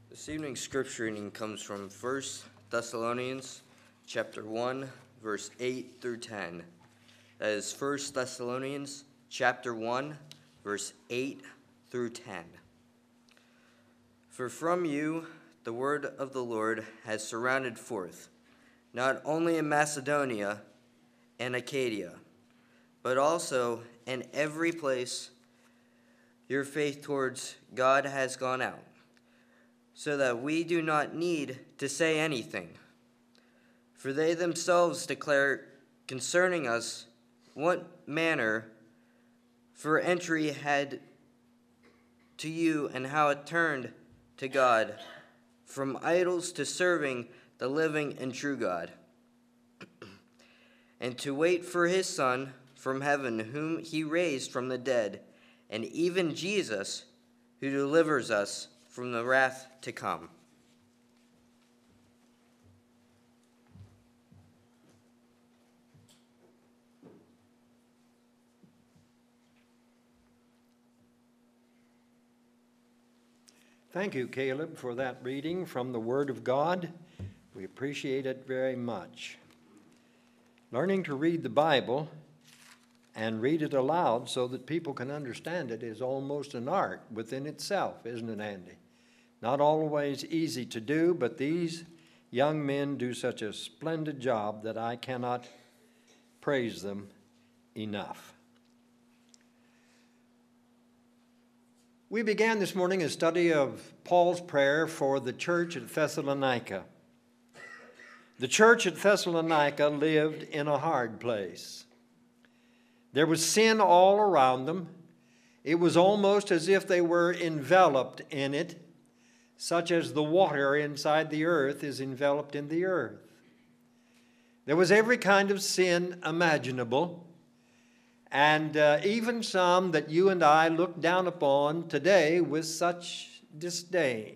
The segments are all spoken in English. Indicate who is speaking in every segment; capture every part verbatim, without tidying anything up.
Speaker 1: This evening's scripture reading comes from First Thessalonians chapter one, verse eight through ten. That is First Thessalonians chapter one, verse eight through ten. For from you the word of the Lord has surrounded forth, not only in Macedonia and Achaia, but also in every place your faith towards God has gone out, so that we do not need to say anything. For they themselves declare concerning us what manner for entry had to you, and how it turned to God from idols to serving the living and true God, and to wait for his Son from heaven, whom he raised from the dead, and even Jesus, who delivers us from the wrath to come.
Speaker 2: Thank you, Caleb, for that reading from the Word of God. We appreciate it very much. Learning to read the Bible and read it aloud so that people can understand it is almost an art within itself, isn't it, Andy? Not always easy to do, but these young men do such a splendid job that I cannot praise them enough. We began this morning a study of Paul's prayer for the church at Thessalonica. The church at Thessalonica lived in a hard place. There was sin all around them. It was almost as if they were enveloped in it, such as the water inside the earth is enveloped in the earth. There was every kind of sin imaginable, and uh, even some that you and I look down upon today with such disdain.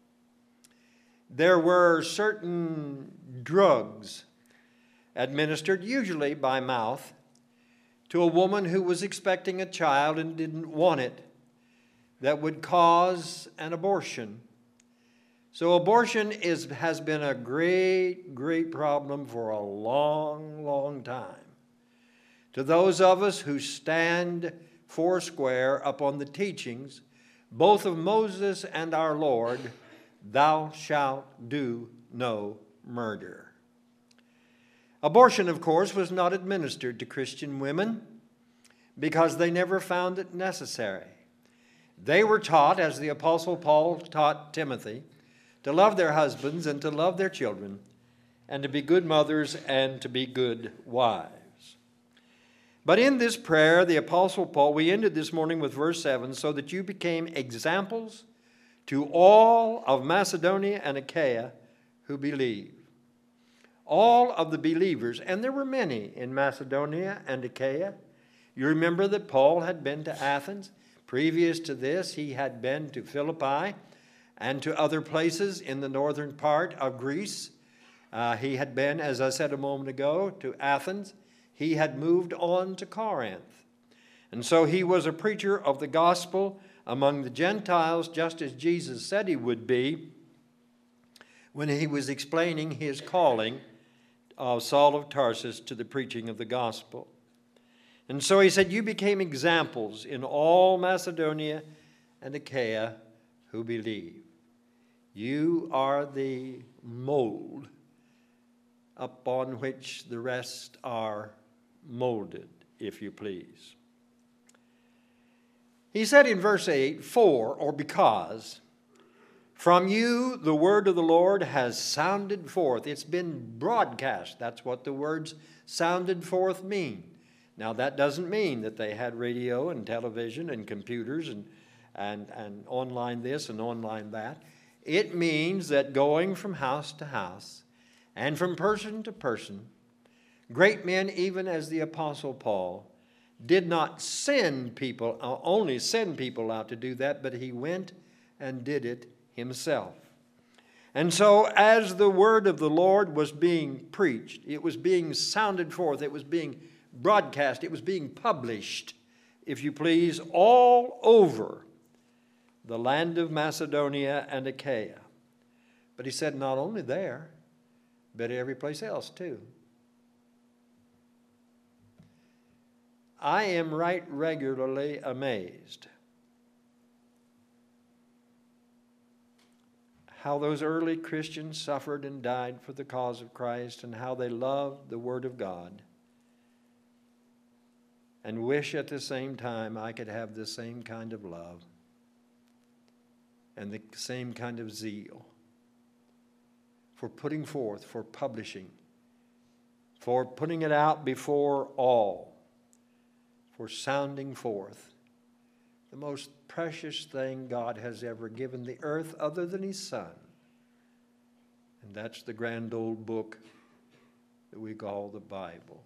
Speaker 2: There were certain drugs administered, usually by mouth, to a woman who was expecting a child and didn't want it, that would cause an abortion. So abortion is, has been a great, great problem for a long, long time. To those of us who stand foursquare upon the teachings, both of Moses and our Lord, thou shalt do no murder. Abortion, of course, was not administered to Christian women because they never found it necessary. They were taught, as the Apostle Paul taught Timothy, to love their husbands and to love their children, and to be good mothers and to be good wives. But in this prayer, the Apostle Paul, we ended this morning with verse seven, so that you became examples to all of Macedonia and Achaia who believe. All of the believers, and there were many in Macedonia and Achaia. You remember that Paul had been to Athens. Previous to this, he had been to Philippi and to other places in the northern part of Greece. Uh, he had been, as I said a moment ago, to Athens. He had moved on to Corinth. And so he was a preacher of the gospel among the Gentiles, just as Jesus said he would be when he was explaining his calling of Saul of Tarsus to the preaching of the gospel. And so he said, you became examples in all Macedonia and Achaia who believe. You are the mold upon which the rest are molded, if you please. He said in verse eight, for or because from you the word of the Lord has sounded forth. It's been broadcast. That's what the words sounded forth mean. Now that doesn't mean that they had radio and television and computers and, and, and online this and online that. It means that going from house to house and from person to person, great men, even as the Apostle Paul, did not send people, only send people out to do that, but he went and did it himself. And so as the word of the Lord was being preached, it was being sounded forth, it was being broadcast, it was being published, if you please, all over the land of Macedonia and Achaia. But he said not only there, but every place else too. I am right regularly amazed how those early Christians suffered and died for the cause of Christ, and how they loved the Word of God, and wish at the same time I could have the same kind of love and the same kind of zeal for putting forth, for publishing, for putting it out before all, for sounding forth the most precious thing God has ever given the earth other than His Son. And that's the grand old book that we call the Bible.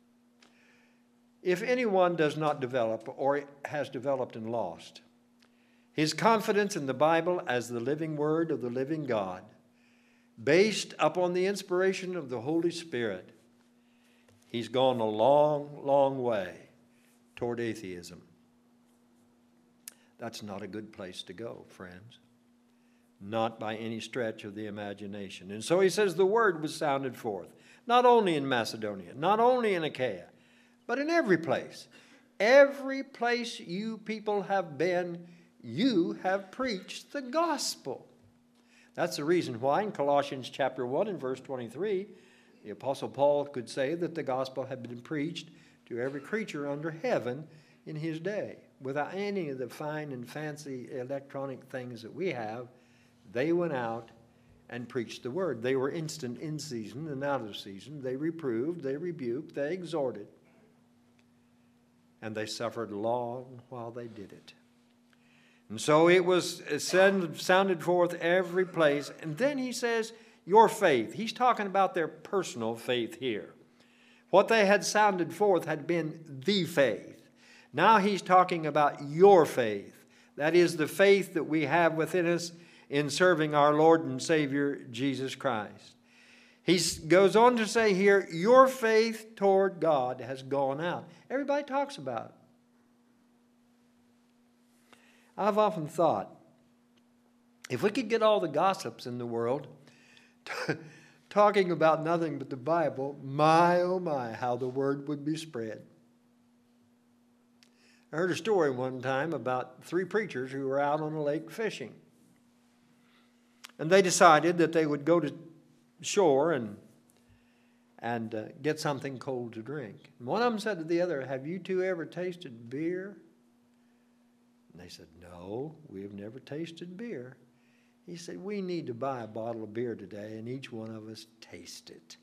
Speaker 2: If anyone does not develop or has developed and lost his confidence in the Bible as the living Word of the living God, based upon the inspiration of the Holy Spirit, he's gone a long, long way toward atheism. That's not a good place to go, friends. Not by any stretch of the imagination. And so he says the word was sounded forth, not only in Macedonia, not only in Achaia, but in every place. Every place you people have been, you have preached the gospel. That's the reason why in Colossians chapter one and verse twenty-three, the Apostle Paul could say that the gospel had been preached to every creature under heaven in his day. Without any of the fine and fancy electronic things that we have, they went out and preached the word. They were instant in season and out of season. They reproved, they rebuked, they exhorted. And they suffered long while they did it. And so it was sounded forth every place. And then he says, your faith. He's talking about their personal faith here. What they had sounded forth had been the faith. Now he's talking about your faith. That is the faith that we have within us in serving our Lord and Savior, Jesus Christ. He goes on to say here, your faith toward God has gone out. Everybody talks about it. I've often thought, if we could get all the gossips in the world talking about nothing but the Bible, my, oh my, how the word would be spread. I heard a story one time about three preachers who were out on a lake fishing. And they decided that they would go to shore and, and uh, get something cold to drink. And one of them said to the other, have you two ever tasted beer? And they said, no, we have never tasted beer. He said, we need to buy a bottle of beer today and each one of us taste it.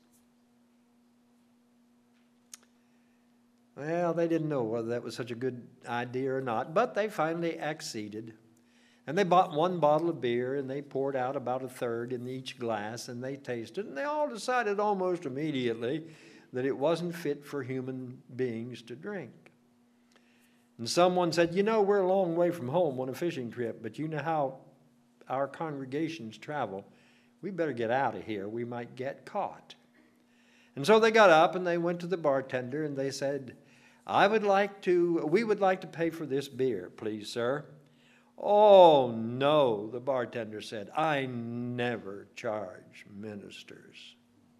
Speaker 2: Well, they didn't know whether that was such a good idea or not, but they finally acceded. And they bought one bottle of beer, and they poured out about a third in each glass, and they tasted it. And they all decided almost immediately that it wasn't fit for human beings to drink. And someone said, you know, we're a long way from home on a fishing trip, but you know how our congregations travel. We better get out of here. We might get caught. And so they got up, and they went to the bartender, and they said, I would like to, we would like to pay for this beer, please, sir. Oh, no, the bartender said, I never charge ministers.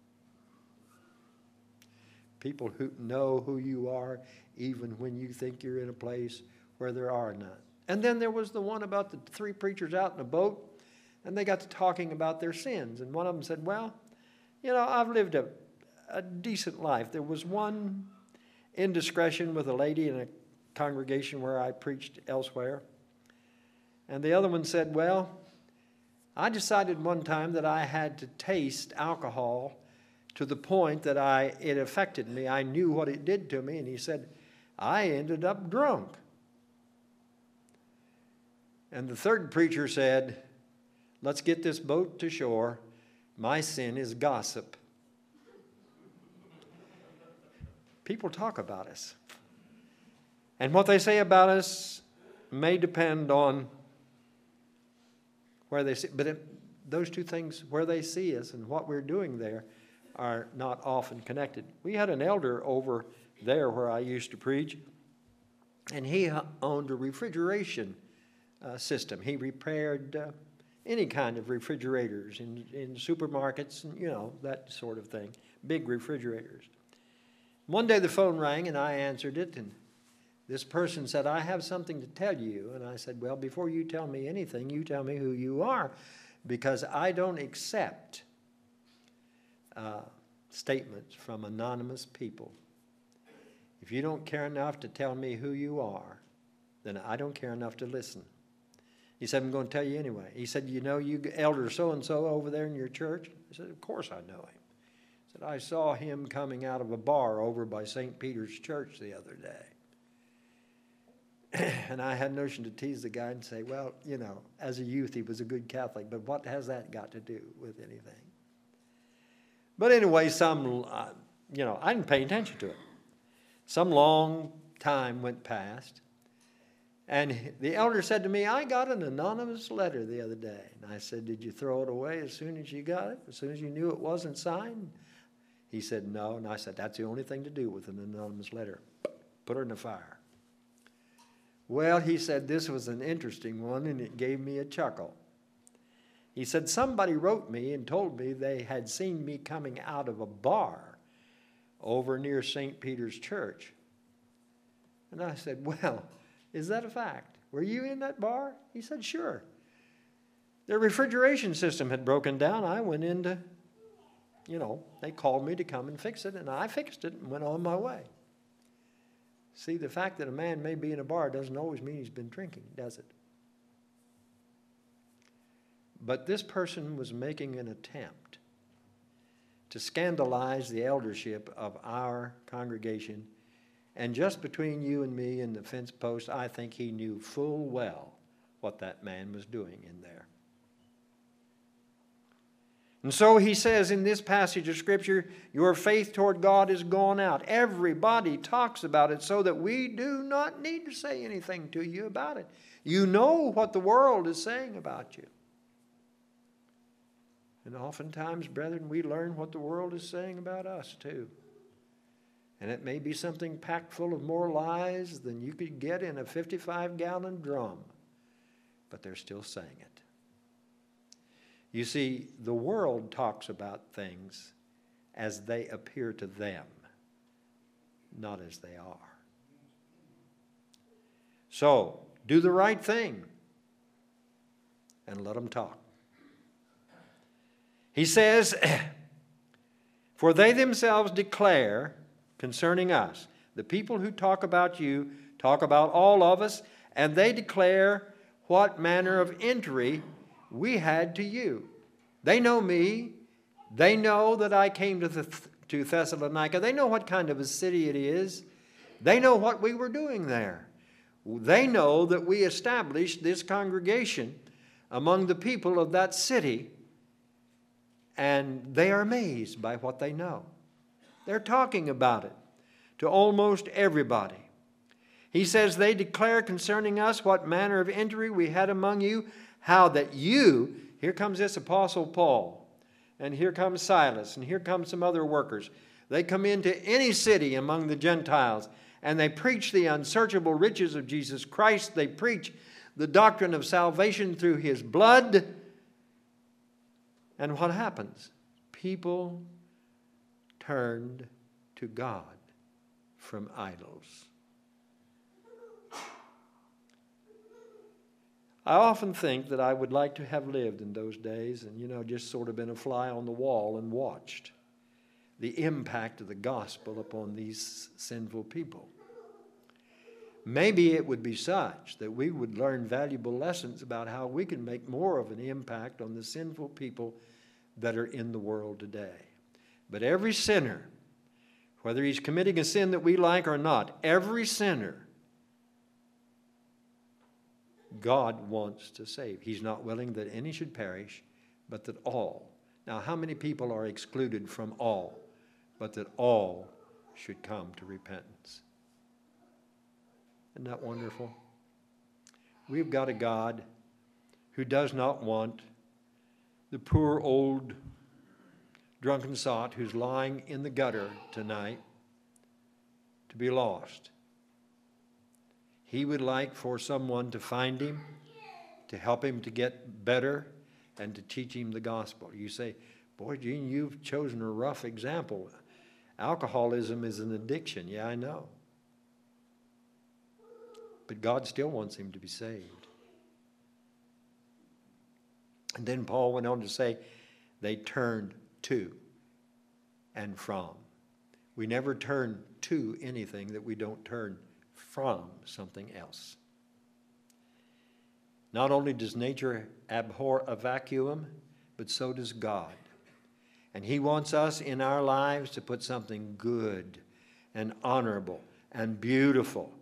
Speaker 2: People who know who you are, even when you think you're in a place where there are none. And then there was the one about the three preachers out in a boat, and they got to talking about their sins. And one of them said, well, you know, I've lived a, a decent life. There was one indiscretion with a lady in a congregation where I preached elsewhere. And the other one said, well, I decided one time that I had to taste alcohol to the point that I it affected me. I knew what it did to me. And he said, I ended up drunk. And the third preacher said, let's get this boat to shore. My sin is gossip. People talk about us. And what they say about us may depend on where they see, but it, those two things, where they see us and what we're doing there, are not often connected. We had an elder over there where I used to preach, and he owned a refrigeration uh, system. He repaired uh, any kind of refrigerators in, in supermarkets and, you know, that sort of thing, big refrigerators. One day the phone rang and I answered it, and this person said, I have something to tell you. And I said, well, before you tell me anything, you tell me who you are, because I don't accept uh, statements from anonymous people. If you don't care enough to tell me who you are, then I don't care enough to listen. He said, I'm going to tell you anyway. He said, you know you elder so-and-so over there in your church? I said, of course I know him. He said, I saw him coming out of a bar over by Saint Peter's Church the other day. And I had a notion to tease the guy and say, well, you know, as a youth he was a good Catholic, but what has that got to do with anything? But anyway, some, uh, you know, I didn't pay attention to it. Some long time went past, and the elder said to me, I got an anonymous letter the other day. And I said, did you throw it away as soon as you got it, as soon as you knew it wasn't signed? He said, no. And I said, that's the only thing to do with an anonymous letter. Put her in the fire. Well, he said, this was an interesting one, and it gave me a chuckle. He said, somebody wrote me and told me they had seen me coming out of a bar over near Saint Peter's Church. And I said, well, is that a fact? Were you in that bar? He said, sure. Their refrigeration system had broken down. I went in to, you know, they called me to come and fix it, and I fixed it and went on my way. See, the fact that a man may be in a bar doesn't always mean he's been drinking, does it? But this person was making an attempt to scandalize the eldership of our congregation. And just between you and me and the fence post, I think he knew full well what that man was doing in there. And so he says in this passage of Scripture, your faith toward God is gone out. Everybody talks about it so that we do not need to say anything to you about it. You know what the world is saying about you. And oftentimes, brethren, we learn what the world is saying about us too. And it may be something packed full of more lies than you could get in a fifty-five gallon drum. But they're still saying it. You see, the world talks about things as they appear to them, not as they are. So, do the right thing and let them talk. He says, for they themselves declare concerning us. The people who talk about you talk about all of us, and they declare what manner of entry we had to you. They know me. They know that I came to, the, to Thessalonica. They know what kind of a city it is. They know what we were doing there. They know that we established this congregation among the people of that city, and they are amazed by what they know. They're talking about it to almost everybody. He says, they declare concerning us what manner of entry we had among you, how that you, here comes this Apostle Paul, and here comes Silas, and here come some other workers. They come into any city among the Gentiles, and they preach the unsearchable riches of Jesus Christ. They preach the doctrine of salvation through his blood. And what happens? People turned to God from idols. I often think that I would like to have lived in those days and, you know, just sort of been a fly on the wall and watched the impact of the gospel upon these sinful people. Maybe it would be such that we would learn valuable lessons about how we can make more of an impact on the sinful people that are in the world today. But every sinner, whether he's committing a sin that we like or not, every sinner, God wants to save. He's not willing that any should perish, but that all. Now, how many people are excluded from all? But that all should come to repentance. Isn't that wonderful? We've got a God who does not want the poor old drunken sot who's lying in the gutter tonight to be lost. He would like for someone to find him, to help him to get better, and to teach him the gospel. You say, boy, Gene, you've chosen a rough example. Alcoholism is an addiction. Yeah, I know. But God still wants him to be saved. And then Paul went on to say, they turned to and from. We never turn to anything that we don't turn from something else. Not only does nature abhor a vacuum, but so does God. And he wants us in our lives to put something good and honorable and beautiful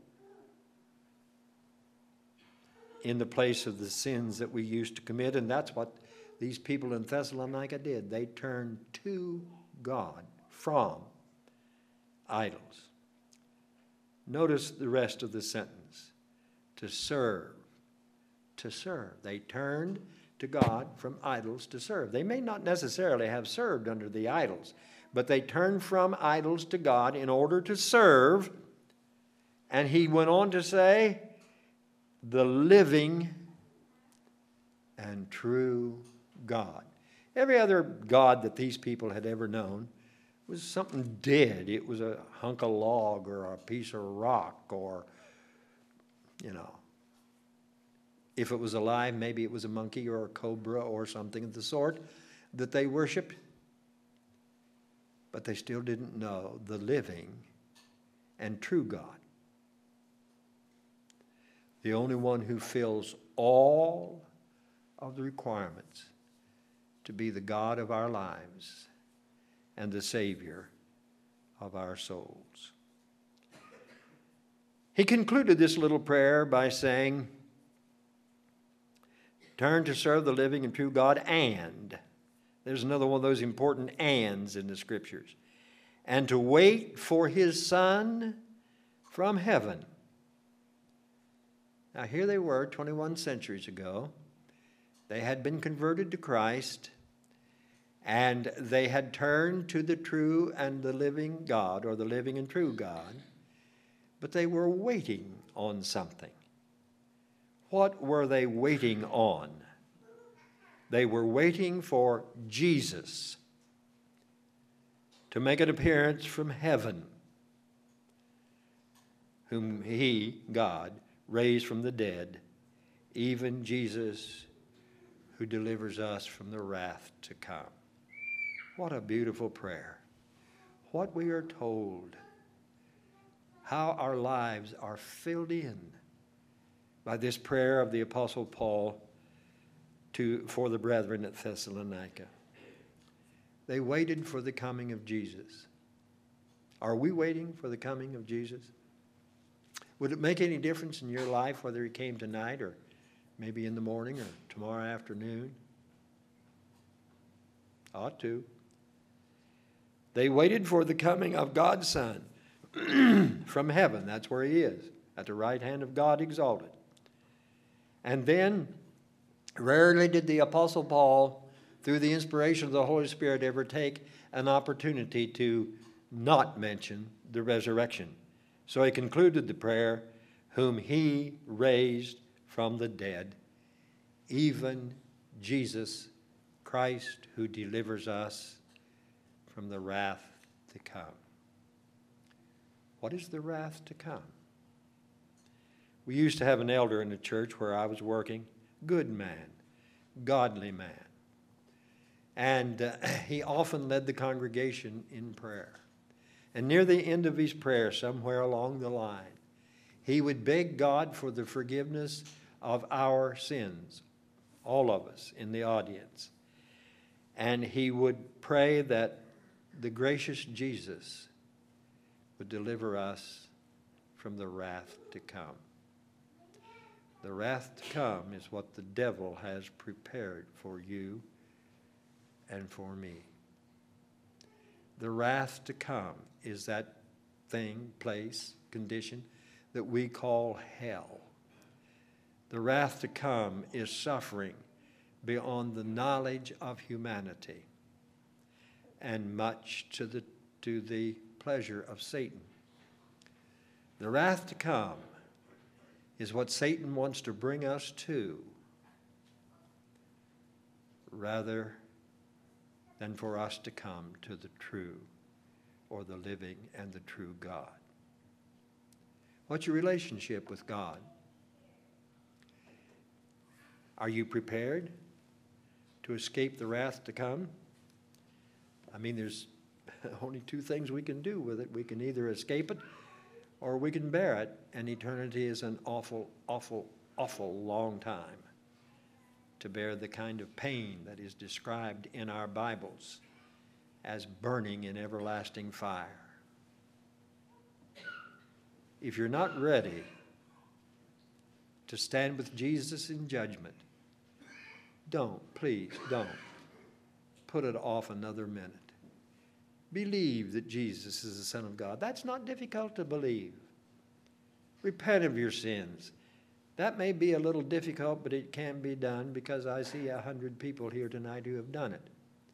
Speaker 2: in the place of the sins that we used to commit. And that's what these people in Thessalonica did. They turned to God from idols. Notice the rest of the sentence. To serve. To serve. They turned to God from idols to serve. They may not necessarily have served under the idols, but they turned from idols to God in order to serve. And he went on to say, the living and true God. Every other God that these people had ever known was something dead. It was a hunk of log or a piece of rock, or, you know, if it was alive, maybe it was a monkey or a cobra or something of the sort that they worshiped. But they still didn't know the living and true God. The only one who fills all of the requirements to be the God of our lives and the Savior of our souls. He concluded this little prayer by saying, turn to serve the living and true God, and, there's another one of those important ands in the Scriptures, and to wait for his Son from heaven. Now here they were twenty-one centuries ago. They had been converted to Christ, and they had turned to the true and the living God, or the living and true God, but they were waiting on something. What were they waiting on? They were waiting for Jesus to make an appearance from heaven, whom he, God, raised from the dead, even Jesus who delivers us from the wrath to come. What a beautiful prayer. What we are told, how our lives are filled in by this prayer of the Apostle Paul to, for the brethren at Thessalonica. They waited for the coming of Jesus. Are we waiting for the coming of Jesus? Would it make any difference in your life whether he came tonight or maybe in the morning or tomorrow afternoon? Ought to. They waited for the coming of God's Son from heaven. That's where he is, at the right hand of God exalted. And then, rarely did the Apostle Paul, through the inspiration of the Holy Spirit, ever take an opportunity to not mention the resurrection. So he concluded the prayer, whom he raised from the dead, even Jesus Christ, who delivers us from the wrath to come. What is the wrath to come? We used to have an elder in the church where I was working, good man, godly man. And uh, he often led the congregation in prayer. And near the end of his prayer, somewhere along the line, he would beg God for the forgiveness of our sins, all of us in the audience. And he would pray that the gracious Jesus would deliver us from the wrath to come. The wrath to come is what the devil has prepared for you and for me. The wrath to come is that thing, place, condition that we call hell. The wrath to come is suffering beyond the knowledge of humanity and much to the, to the pleasure of Satan. The wrath to come is what Satan wants to bring us to rather than for us to come to the true or the living and the true God. What's your relationship with God? Are you prepared to escape the wrath to come? I mean, there's only two things we can do with it. We can either escape it or we can bear it, and eternity is an awful, awful, awful long time to bear the kind of pain that is described in our Bibles as burning in everlasting fire. If you're not ready to stand with Jesus in judgment, don't, please don't put it off another minute. Believe that Jesus is the Son of God. That's not difficult to believe. Repent of your sins. That may be a little difficult, but it can be done because I see a hundred people here tonight who have done it.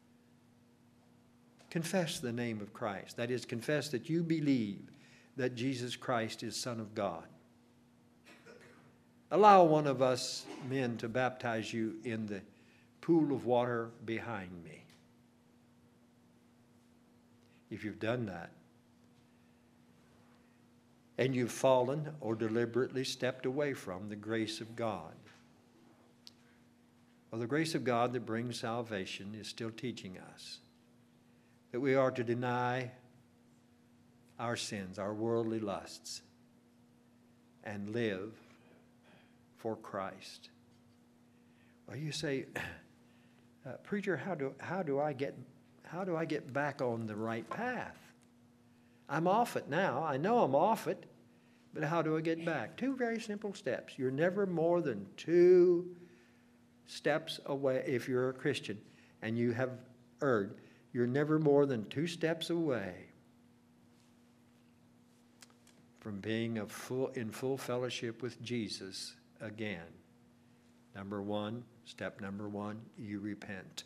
Speaker 2: Confess the name of Christ. That is, confess that you believe that Jesus Christ is Son of God. Allow one of us men to baptize you in the pool of water behind me. If you've done that, and you've fallen or deliberately stepped away from the grace of God, well, the grace of God that brings salvation is still teaching us that we are to deny our sins, our worldly lusts, and live for Christ. Well, you say, uh, preacher, how do how do I get how do I get back on the right path? I'm off it now. I know I'm off it, but how do I get back? Two very simple steps. You're never more than two steps away. If you're a Christian and you have erred, you're never more than two steps away from being a full, in full fellowship with Jesus again. Number one, step number one, you repent.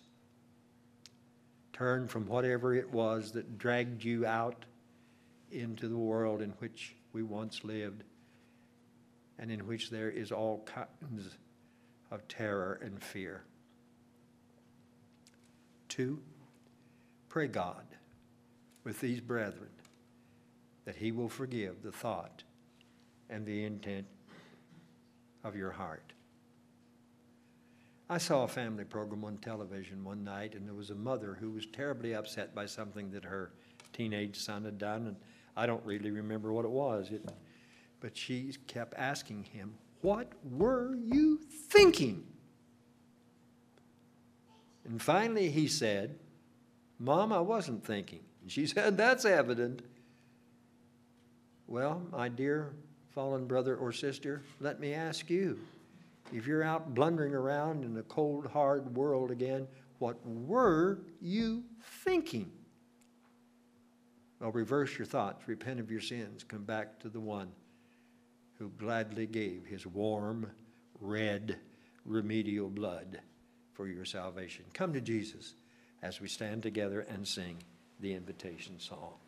Speaker 2: Turn from whatever it was that dragged you out into the world in which we once lived and in which there is all kinds of terror and fear. Two, pray God with these brethren that he will forgive the thought and the intent of your heart. I saw a family program on television one night, and there was a mother who was terribly upset by something that her teenage son had done, and I don't really remember what it was, it, but she kept asking him, "What were you thinking?" And finally he said, "Mom, I wasn't thinking." And she said, "That's evident." Well, my dear fallen brother or sister, let me ask you, if you're out blundering around in a cold, hard world again, what were you thinking? Well, reverse your thoughts, repent of your sins, come back to the one who gladly gave his warm, red, remedial blood for your salvation. Come to Jesus as we stand together and sing the invitation song.